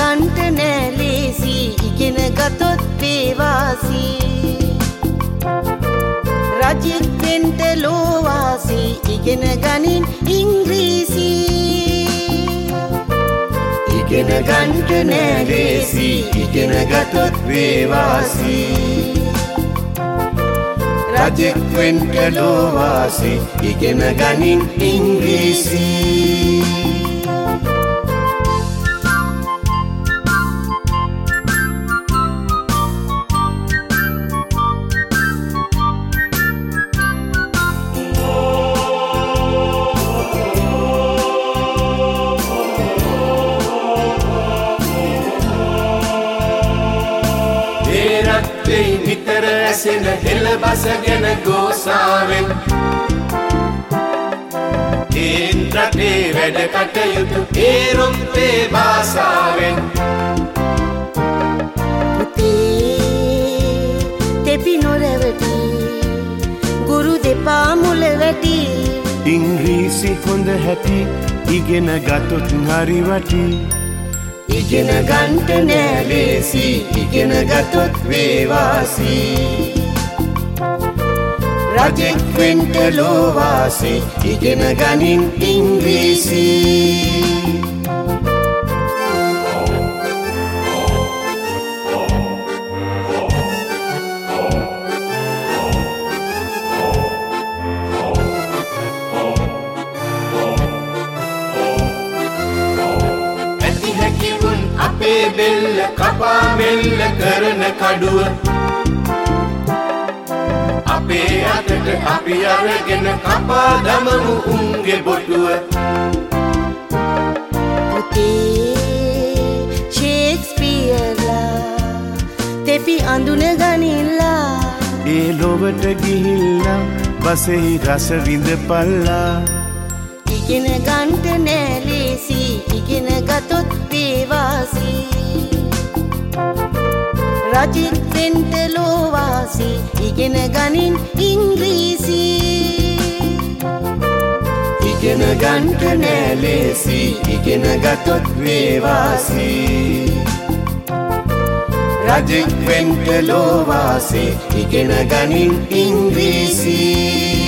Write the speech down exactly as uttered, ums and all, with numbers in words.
ගන්ට නෑ ලේසි ඉගෙන ගතොත් වේවාසි රජෙක් වෙන්ට ලෝවාසි ඉගෙන ගනින් ඉංග්‍රීසි ඉගෙන ගන්ට නෑ ලේසි ඉගෙන ගතොත් වේවාසි රජෙක් වෙන්ට ලෝවාසි ඉගෙන ගනින් ඉංග්‍රීසි නිතර ඇසෙන හෙළ බස ගැන ගෝසාවෙන් කේන්ද්‍රයේ වැඩ කටයුතු ඒරොප්පේ භාෂාවෙන් පුතේ තෙපි නොරැවටි ගුරු දෙපා මුල වැටි ඉංග්‍රීසි හොඳ හැටි ඉගෙන ගතොත් හරි වටි ඉගෙන ගන්ට නෑ ලේසි ඉගෙන ගතොත් වේවාසි රජෙක් වෙන්ට ලෝවාසි ඉගෙන ගනින් ඉංග්‍රීසි අපේ බෙල්ල කපා මෙල්ල කරන කඩුව අපේ අතට අපි අරගෙන කපා දමමු උන්ගේ බොටුව පුතේ ෂේක්ස්පියර්ලා තෙපි අඳුන ගනිල්ලා ඒ ලොවට ගිහිල්ලා බසෙහි රස විඳපල්ලා ඉගෙන ගන්ට නෑ ලේසි ඉගෙන ගතොත් වේවාසි රජෙක් වෙන්ට ලෝවාසි ඉගෙන ගනින් ඉංග්‍රීසි ඉගෙන ගන්ට නෑ ලේසි ඉගෙන ගතොත් වේවාසි රජෙක් වෙන්ට ලෝවාසි ඉගෙන ගනින් ඉංග්‍රීසි